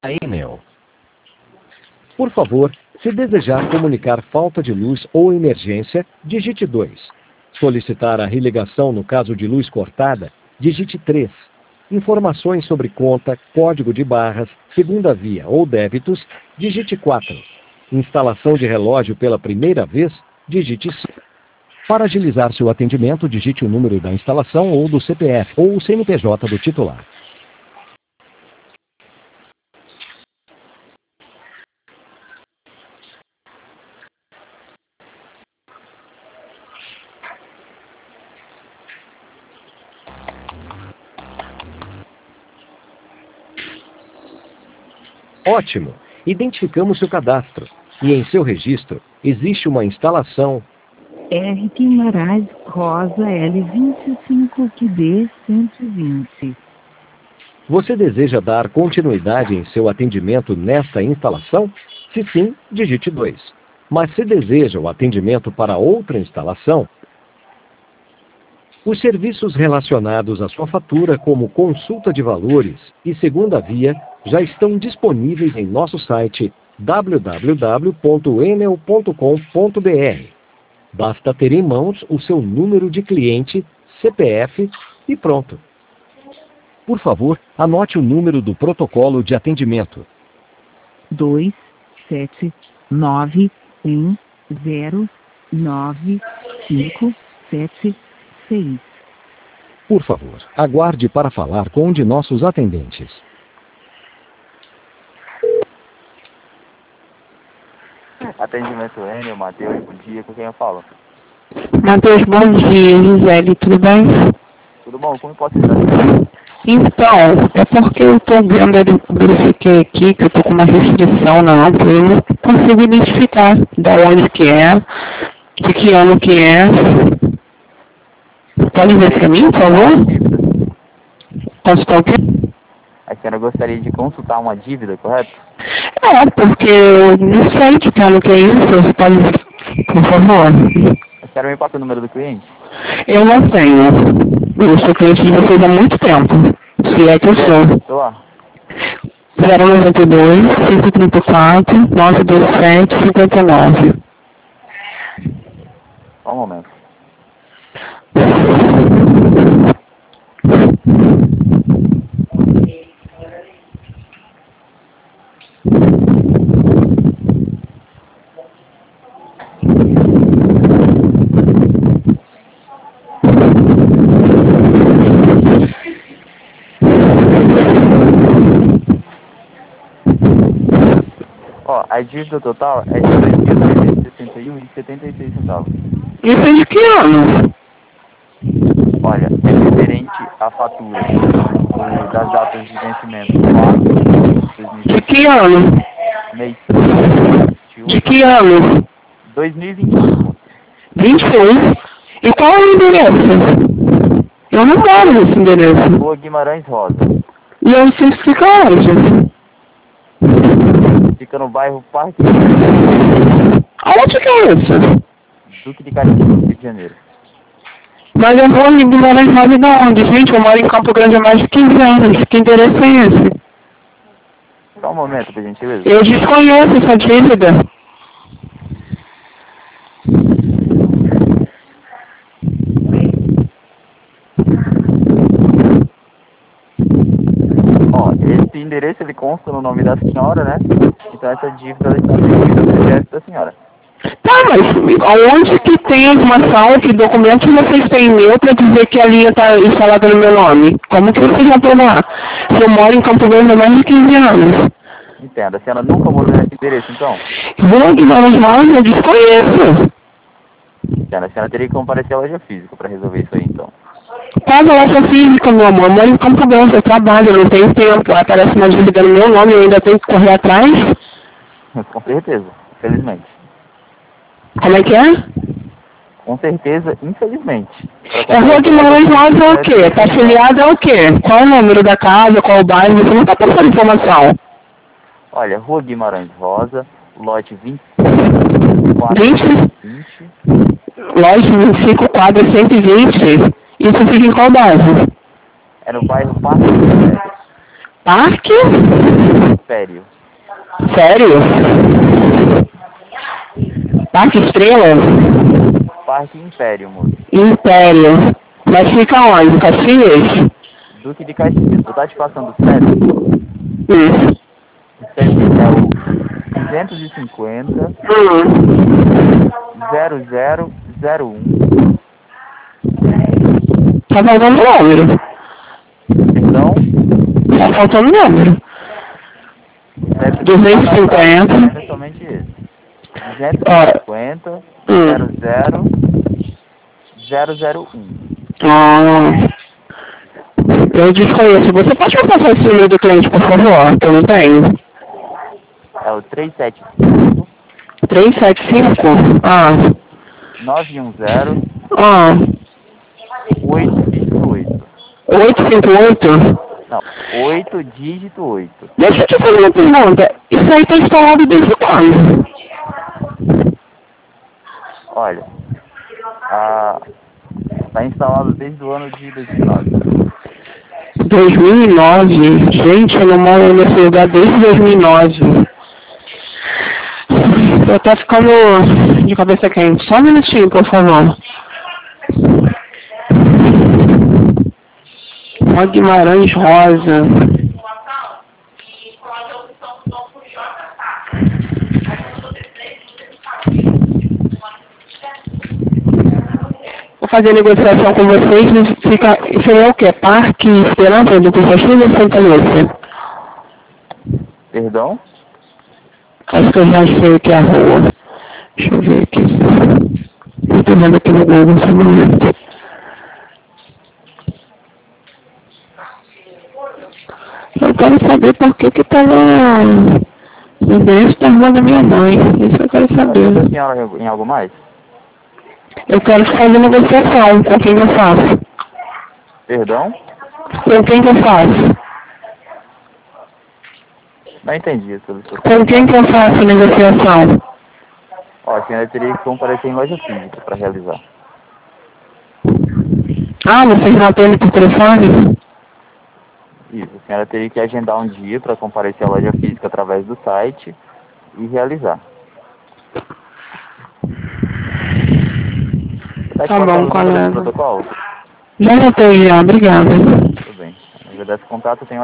Enel. Por favor, se desejar comunicar falta de luz ou emergência, digite 2. Solicitar a religação no caso de luz cortada, digite 3. Informações sobre conta, código de barras, segunda via ou débitos, digite 4. Instalação de relógio pela primeira vez, digite 5. Para agilizar seu atendimento, digite o número da instalação ou do CPF ou o CNPJ do titular. Ótimo! Identificamos seu cadastro. E em seu registro, existe uma instalação R. Guimarães Rosa L25QD 120. Você deseja dar continuidade em seu atendimento nesta instalação? Se sim, digite 2. Mas se deseja o atendimento para outra instalação, os serviços relacionados à sua fatura, como consulta de valores e segunda via, já estão disponíveis em nosso site www.enel.com.br. Basta ter em mãos o seu número de cliente, CPF e pronto. Por favor, anote o número do protocolo de atendimento. 279109576. Por favor, aguarde para falar com um de nossos atendentes. Atendimento Enel, Matheus, bom dia, com quem eu falo? Matheus, bom dia, Gisele, tudo bem? Tudo bom? Como posso ajudar? Então, é porque eu estou vendo, verifiquei aqui que eu estou com uma restrição na árvore, eu não consigo identificar da onde que é, de que ano que é. Pode ver para mim, por favor? Consultar o quê? A senhora gostaria de consultar uma dívida, correto? É, porque eu não sei de que ano que é isso, você pode ver, por favor? A senhora me passa o número do cliente? Eu não tenho. Eu sou cliente de vocês há muito tempo. Se é que eu sou. Estou lá. 092 534 927 59. Só um momento. Ó, a dívida total é de R$ 2.361,76. Isso é de que ano? Olha, é referente à fatura das datas de vencimento. 4, De que ano? mês De que ano? 2021. 21. E qual é o endereço? Eu não moro nesse endereço. Rua Guimarães Rosa. E eu não sei se fica onde. Fica no bairro Parque Aonde que é isso? Duque de Caxias, Rio de Janeiro. Mas eu vou em Guimarães Rosa de onde? Gente, eu moro em Campo Grande há mais de 15 anos. Que endereço é esse? Só um momento, por gentileza. Eu desconheço essa dívida. Ó, esse endereço ele consta no nome da senhora, né? Então essa dívida ela está atribuída ao CPF da senhora. Tá, mas aonde que tem a informação, que documentos vocês têm meu para dizer que a linha está instalada no meu nome? Como que vocês vão provar? Se eu moro em Campo Grande há mais de 15 anos. Entenda, a senhora nunca morou nesse endereço, então? Vou Guimarães Rosa, eu desconheço. Entenda, a senhora teria que comparecer à loja física para resolver isso aí, então. Paga lá sua física, meu amor. Eu moro em Campo Grande, eu trabalho, eu não tenho tempo. Aparece uma dívida no meu nome, eu ainda tenho que correr atrás. Com certeza, infelizmente. Como é que é? Com certeza, infelizmente. É Rua Guimarães Rosa é o quê? Tá afiliada é o quê? Qual é o número da casa, qual é o bairro? Você não tá passando informação. Olha, Rua Guimarães Rosa, lote 20. 20? Lote 25, quadra 120. Isso fica em qual bairro? É no bairro Parque. Parque? Império. Sério? Parque Estrela? Parque Império, moço. Império. Mas fica onde? Caxias? Duque de Caxias. Tu tá te passando o CEP? Hum. O CEP é o 250 0001. Tá faltando número. Perdão? Tá faltando número. CEP 250. é somente esse. Ó. 250 Hum. 00001. Ah. Eu desconheço. Você pode me passar esse número do cliente, por favor? Que eu não tenho. É o 375 375? Ah. 910 Ah. 888. 858? Não, 8 dígito 8. Deixa eu te fazer uma pergunta. Isso aí tá instalado desde quando? Olha, tá instalado desde o ano de 2009. 2009? Gente, eu não moro nesse lugar desde 2009. Eu tô ficando de cabeça quente. Só um minutinho, por favor. Ó, Guimarães Rosa. Vou fazer negociação com vocês. Isso é o quê? Parque Esperança do Caxias ou Santa Lúcia? Perdão? Acho que eu já sei que é a rua. Deixa eu ver aqui. Eu tô vendo aqui no Google esse momento. Eu quero saber por que tá no endereço da rua da minha mãe. Isso eu quero saber. Ajuda a senhora em algo mais? Eu quero fazer negociação. Com quem eu faço? Perdão? Com quem que eu faço? Não entendi sobre isso. Com quem que eu faço negociação? Ó, a senhora teria que comparecer em loja física para realizar. Ah, vocês não atendem por telefone? Isso, a senhora teria que agendar um dia para comparecer à loja física através do site e realizar. Tá bom, colega. Protocolo? Já anotei já, obrigada. Tudo bem. Ao invés desse contato, tem